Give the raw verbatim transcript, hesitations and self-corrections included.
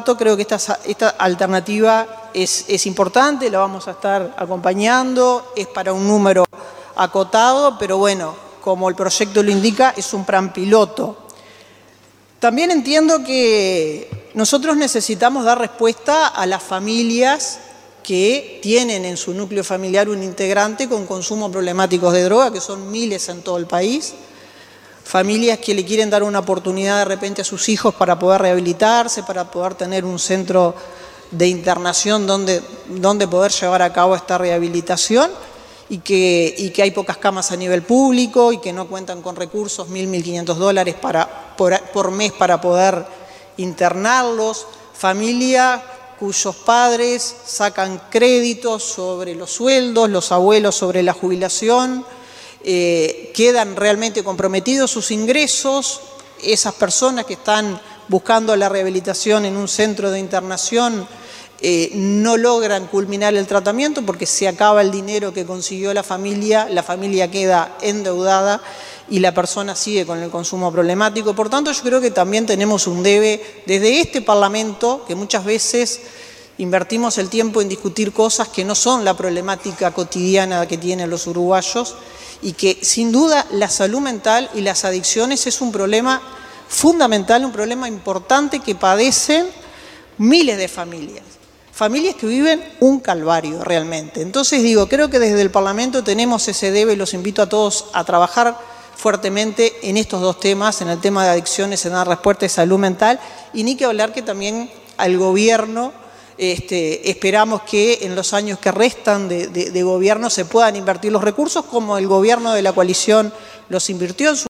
tanto, creo que esta, esta alternativa es, es importante, la vamos a estar acompañando, es para un número acotado, pero bueno, como el proyecto lo indica, es un plan piloto. También entiendo que nosotros necesitamos dar respuesta a las familias que tienen en su núcleo familiar un integrante con consumo problemático de droga, que son miles en todo el país. Familias que le quieren dar una oportunidad de repente a sus hijos para poder rehabilitarse, para poder tener un centro de internación donde, donde poder llevar a cabo esta rehabilitación y que, y que hay pocas camas a nivel público y que no cuentan con recursos, mil, mil quinientos dólares para, por, por mes para poder internarlos. Familia cuyos padres sacan créditos sobre los sueldos, los abuelos sobre la jubilación, eh, quedan realmente comprometidos sus ingresos. Esas personas que están buscando la rehabilitación en un centro de internación eh, no logran culminar el tratamiento porque se acaba el dinero que consiguió la familia, la familia queda endeudada y la persona sigue con el consumo problemático. Por tanto, yo creo que también tenemos un debe desde este Parlamento, que muchas veces invertimos el tiempo en discutir cosas que no son la problemática cotidiana que tienen los uruguayos y que sin duda la salud mental y las adicciones es un problema fundamental, un problema importante que padecen miles de familias. Familias que viven un calvario realmente. Entonces digo, creo que desde el Parlamento tenemos ese debe y los invito a todos a trabajar fuertemente en estos dos temas, en el tema de adicciones, en dar respuesta de salud mental, y ni que hablar que también al gobierno este, esperamos que en los años que restan de, de, de gobierno se puedan invertir los recursos como el gobierno de la coalición los invirtió en su